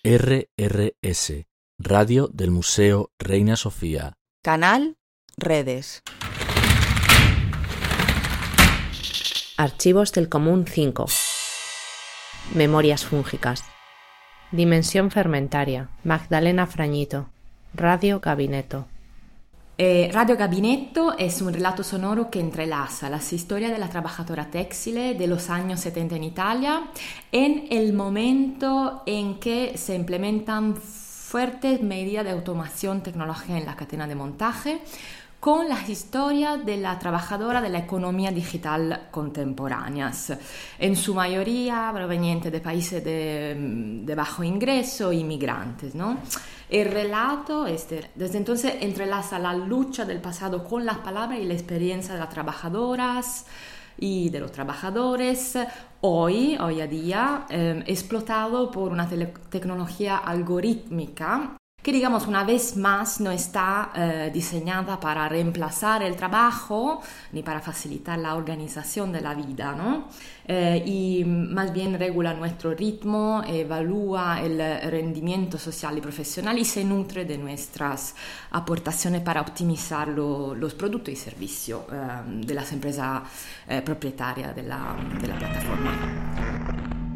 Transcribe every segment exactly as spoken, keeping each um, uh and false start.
R R S, Radio del Museo Reina Sofía. Canal Redes. Archivos del Común cinco. Memorias fúngicas. Dimensión fermentaria. Magdalena Frañito. Radio Gabinetto. Eh, Radio Gabinetto es un relato sonoro que entrelaza las historias de la trabajadora textil de los años setenta en Italia en el momento en que se implementan fuertes medidas de automación tecnológica en la cadena de montaje, con las historias de la trabajadora de la economía digital contemporáneas, en su mayoría provenientes de países de, de bajo ingreso, inmigrantes, ¿no? El relato este, desde entonces entrelaza la lucha del pasado con las palabras y la experiencia de las trabajadoras y de los trabajadores, hoy, hoy a día, eh, explotado por una tele- tecnología algorítmica que, digamos, una vez más no está eh, diseñada para reemplazar el trabajo ni para facilitar la organización de la vida, ¿no? Eh, y más bien regula nuestro ritmo, evalúa el rendimiento social y profesional y se nutre de nuestras aportaciones para optimizar lo, los productos y servicios eh, de las empresas eh, propietarias de la, de la plataforma.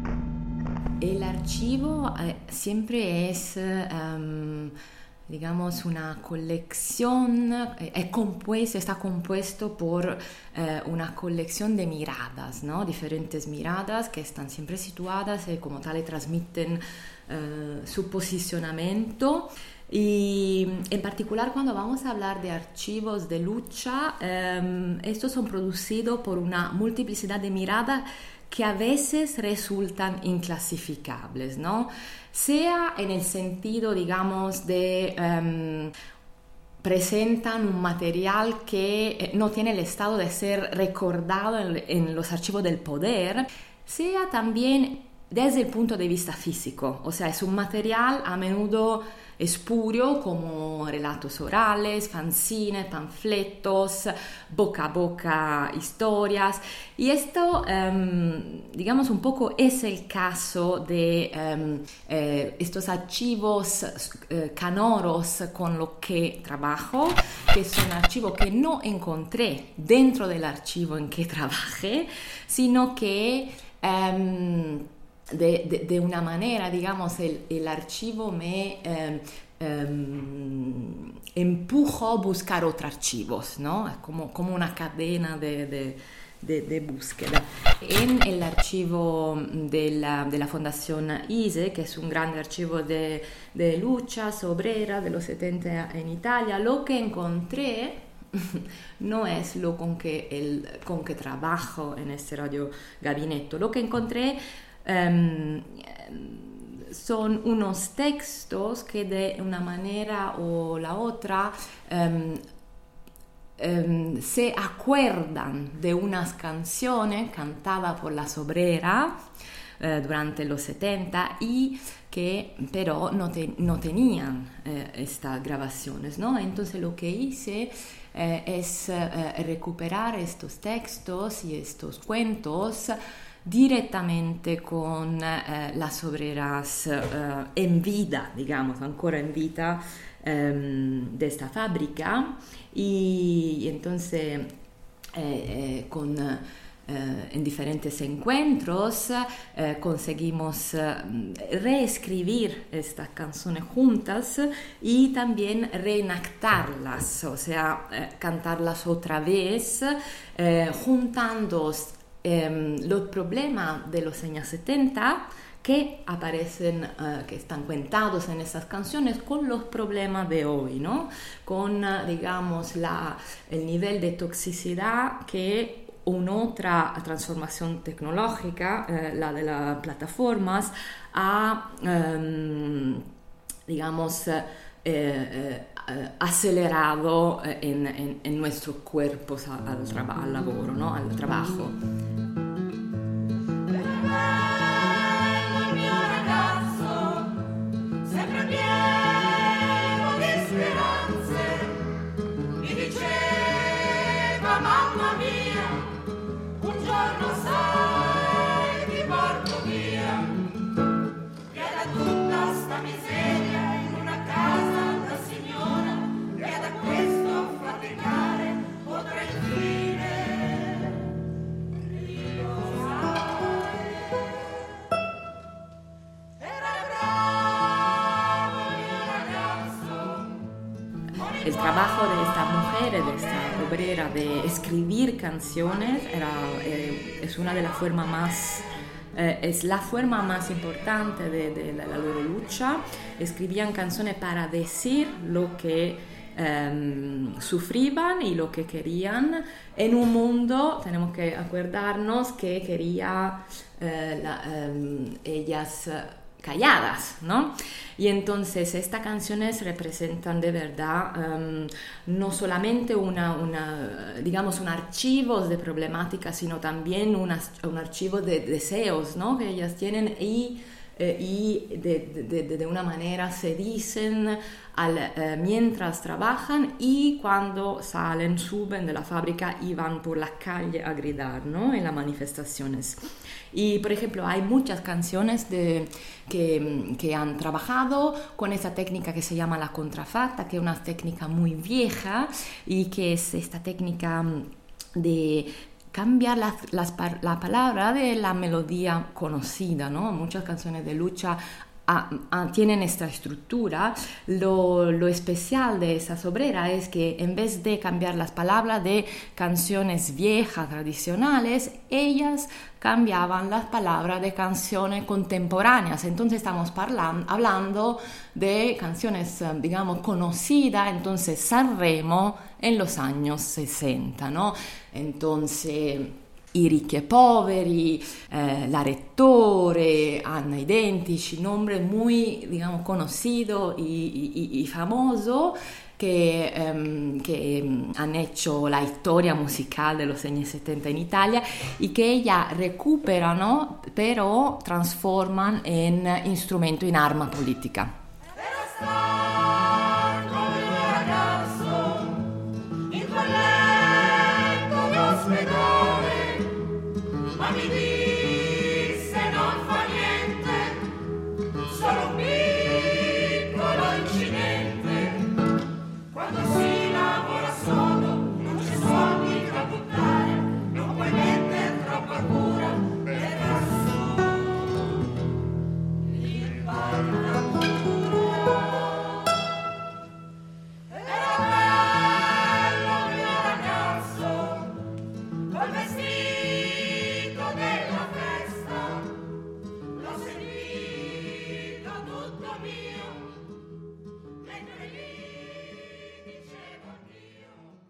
El archivo eh, siempre es, um, digamos, una colección, eh, es compuesto, está compuesto por eh, una colección de miradas, ¿no? Diferentes miradas que están siempre situadas y como tales transmiten eh, su posicionamiento. Y en particular cuando vamos a hablar de archivos de lucha, eh, estos son producidos por una multiplicidad de miradas que a veces resultan inclasificables, ¿no? Sea en el sentido, digamos, de um, presentan un material que no tiene el estado de ser recordado en, en los archivos del poder, sea también desde el punto de vista físico, o sea, es un material a menudo espurio como relatos orales, fanzines, panfletos, boca a boca historias, y esto um, digamos un poco es el caso de um, eh, estos archivos eh, canoros con los que trabajo, que son archivos que no encontré dentro del archivo en que trabajé, sino que um, De, de, de una manera, digamos, el, el archivo me eh, eh, empujó a buscar otros archivos, ¿no? Es como, como una cadena de, de, de, de búsqueda. En el archivo de la, de la Fundación I S E, que es un gran archivo de, de luchas obreras de los setenta en Italia, lo que encontré no es lo con que, el, con que trabajo en este Radio Gabinetto. Lo que encontré Um, son unos textos que de una manera o la otra um, um, se acuerdan de unas canciones cantadas por las obreras uh, durante los setenta y que pero no, te, no tenían uh, estas grabaciones, ¿no? Entonces lo que hice uh, es uh, recuperar estos textos y estos cuentos direttamente con eh, las obreras eh, en vida, digamos, ancora en vida eh, de esta fábrica, y, y entonces eh, eh, con, eh, en diferentes encuentros eh, conseguimos eh, reescribir estas canciones juntas y también reenactarlas, o sea, eh, cantarlas otra vez, eh, juntando Eh, los problemas de los años setenta que aparecen, uh, que están cuentados en esas canciones con los problemas de hoy, ¿no? Con, uh, digamos, la, el nivel de toxicidad que un'altra trasformazione tecnologica, eh, la de las plataformas, ha, um, digamos, eh, eh, acelerado en, en, en nuestros cuerpos al, al, traba- al lavoro, ¿no? Al trabajo. Mamma mia, un giorno sai ti porto via, e da tutta sta el trabajo de esta mujer, de esta obrera, de escribir canciones, era, eh, es una de las formas más... Eh, es la forma más importante de, de la, la loro lucha. Escribían canciones para decir lo que eh, sufrían y lo que querían en un mundo, tenemos que acordarnos que quería eh, la, eh, ellas calladas, ¿no? Y entonces estas canciones representan de verdad um, no solamente una, una, digamos, un archivo de problemáticas, sino también una, un archivo de deseos, ¿no? Que ellas tienen y, eh, y de, de, de una manera se dicen al, eh, mientras trabajan y cuando salen, suben de la fábrica y van por la calle a gritar, ¿no? En las manifestaciones. Y, por ejemplo, hay muchas canciones de, que, que han trabajado con esta técnica que se llama la contrafacta, que es una técnica muy vieja y que es esta técnica de cambiar las, las, la palabra de la melodía conocida, ¿no? Muchas canciones de lucha Ah, ah, tienen esta estructura. Lo, lo especial de esas obreras es que en vez de cambiar las palabras de canciones viejas, tradicionales, ellas cambiaban las palabras de canciones contemporáneas. Entonces estamos parlan- hablando de canciones, digamos, conocidas, entonces Sanremo en los años sesenta, ¿no? Entonces... I ricchi e poveri, eh, La Rettore, Anna Identici, nombres muy, digamos, conocidos y, y, y famosos que, um, que um, han hecho la historia musical de los años setenta en Italia y que ella recuperan, ¿no? Pero transforman en instrumento, in arma politica. Ma mi disse non fa niente, solo un piccolo incidente. Quando si lavora solo non c'è soldi da buttare, non puoi mettere troppa cura per lassù. Il era bello il mio ragazzo, col vestito della festa, l'ho seguito tutto mio, mentre lì dicevo addio.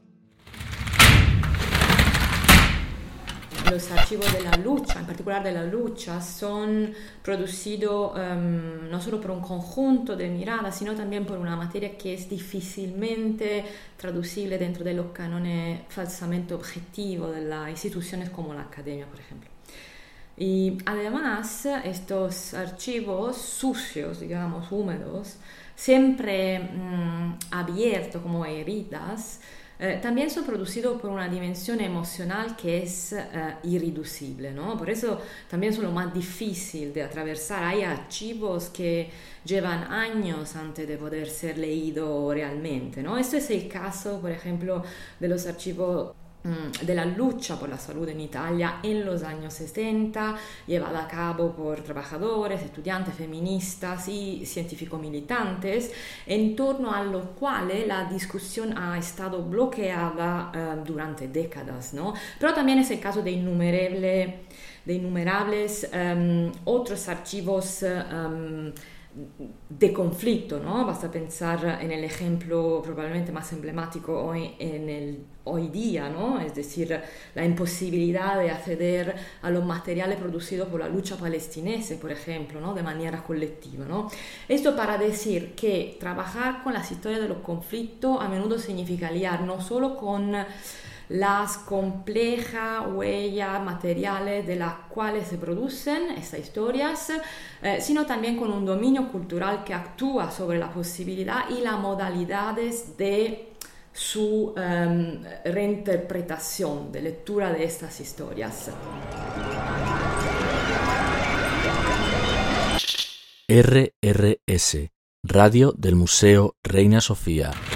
Los archivos de la lucha, en particular de la lucha, son producidos um, no solo por un conjunto de miradas, sino también por una materia que es difícilmente traducible dentro de los cánones falsamente objetivos de las instituciones como la academia, por ejemplo. Y además, estos archivos sucios, digamos, húmedos, siempre mmm, abiertos como heridas, Eh, también son producidos por una dimensión emocional que es eh, irreducible, ¿no? Por eso también son lo más difícil de atravesar. Hay archivos que llevan años antes de poder ser leídos realmente, ¿no? Esto es el caso, por ejemplo, de los archivos de la lucha por la salud en Italia en los años sesenta, llevada a cabo por trabajadores, estudiantes, feministas y científicos militantes, en torno a lo cual la discusión ha estado bloqueada uh, durante décadas, ¿no? Pero también es el caso de innumerables, de innumerables um, otros archivos um, de conflicto, ¿no? Basta pensar en el ejemplo probablemente más emblemático hoy, en el, hoy día, ¿no? Es decir, la imposibilidad de acceder a los materiales producidos por la lucha palestinense, por ejemplo, ¿no? De manera colectiva, ¿no? Esto para decir que trabajar con las historias de los conflictos a menudo significa liar no solo con las complejas huellas materiales de las cuales se producen estas historias, eh, sino también con un dominio cultural que actúa sobre la posibilidad y las modalidades de su um, reinterpretación, de lectura de estas historias. R R S, Radio del Museo Reina Sofía.